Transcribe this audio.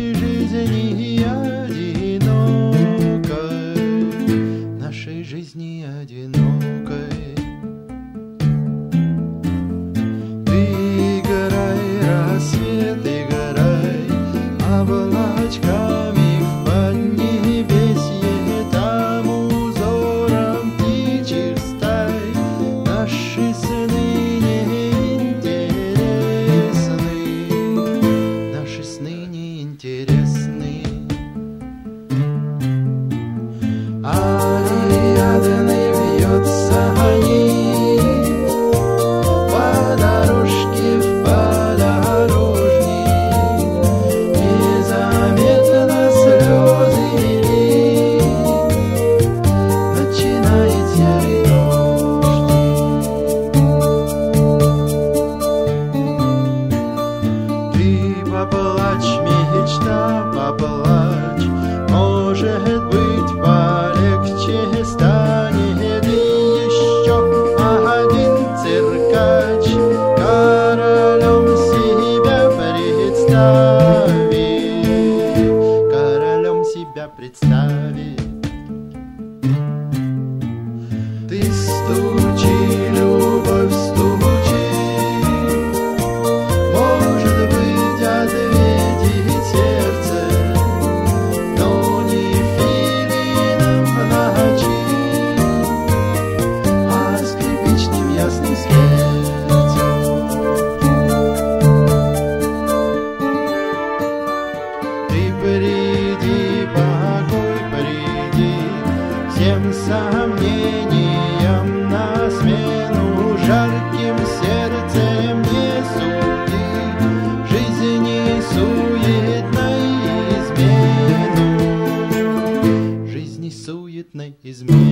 жизни одинокой, нашей жизни одинокой. Ты играй, рассвет, играй облачками в поднебесье, там узором птичьих стай наши сны неинтересны, наши сны неинтересны. Ариадной вьется нить по дорожке в подорожник, незаметно слезы лить начинает серый дождь. Ты поплачь, мечта, поплачь, может быть, полегче станет. И еще один циркач королем себя представит, королем себя представит. Ты стучи, любовь, стучи, может быть, ответит сердце, но не филином в ночи, а скрипичным ясным сердцем. Ты приди, покой приди, всем сомнениям на смену, жарким сердцем не суди, жизни суетной измену, жизни суетной измену.